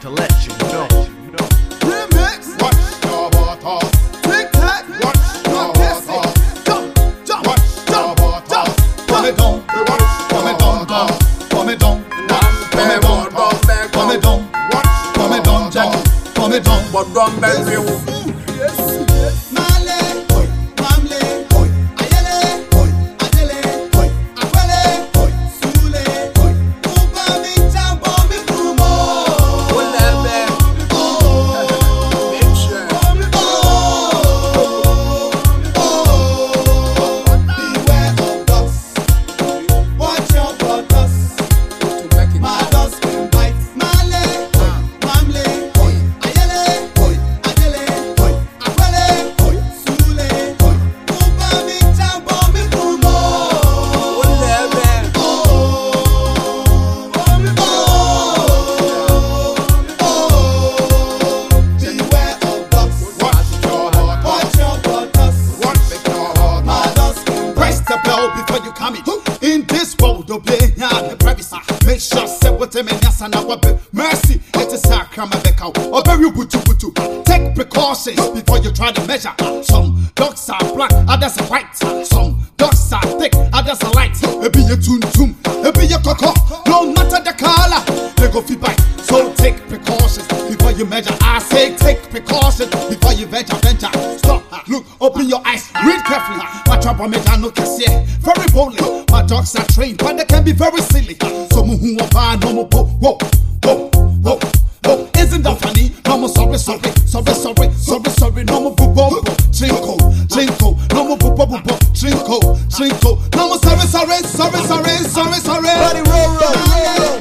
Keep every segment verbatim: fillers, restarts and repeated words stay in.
to let you know. Remix. Watch your water. Tic tac. Watch your water. Jump, jump, watch your water. Come it down. Come it down, down. Come it down. Come it down. Come it down. Come it down, Jack. Come it down. But don't bend me. Before you come in this world, obey the privacy. Make sure say what them and yes and our mercy. It is a crime back out. Or very butu butu. Take precautions before you try to measure. Some dogs are black, others are white. Some dogs are thick, others are light. It be a tune tune, it be a coco. No matter the color, they go feed bite. So take precautions before you measure. I say take precautions before you venture venture. Stop, look, open your eyes, read carefully. My trouble made I no can see very boldly. My dogs are trained, but they can be very silly. Some who are bad, no more. Whoa, whoa, whoa, whoa, whoa. Isn't that funny? No more sorry, sorry, sorry, sorry, sorry, sorry. No more boo boo boo. Trinko, trinko. No more boo boo boo boo. Trinko, trinko. No more sorry, sorry, sorry, sorry, sorry, sorry. Body roll, roll, roll.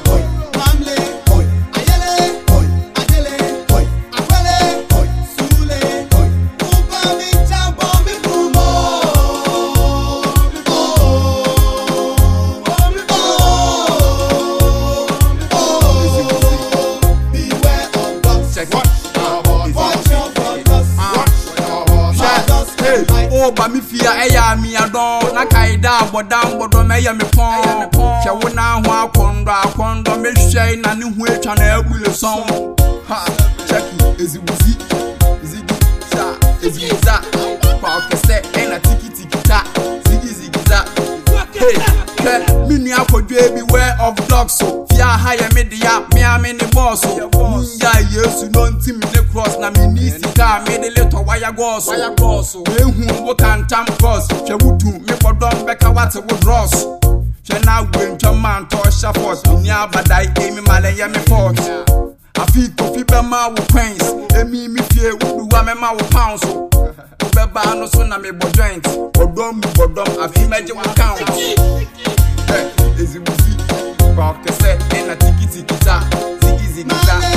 Oh, but me fear a me a don, na kaida, but down, but don't make me pon. Shall we now walk on the condo, me shine and new way channel with a song. Ha, check it, is it easy? Is it that? Is it that? Park a set and a tiki tiki ta, ziggy ziggy that. Hey, me near for beware of dogs, so fear higher media, me I'm in the boss. Yeah, yes, you don't see me the cross, na me niece car, made a little wire goes, wire goes. Me who can jump cross, she would do me for dumb back a water would ross. She now going to man to a force, me near but I gave me Malaya me force. I feel coffee by my quains, and me me fear who do I my pounds. Beba no so na me bo joint, bodom bodom I feel magic count. Hey, is it easy? Rock a set and a tiki tiki ta, ziggy ziggy ta.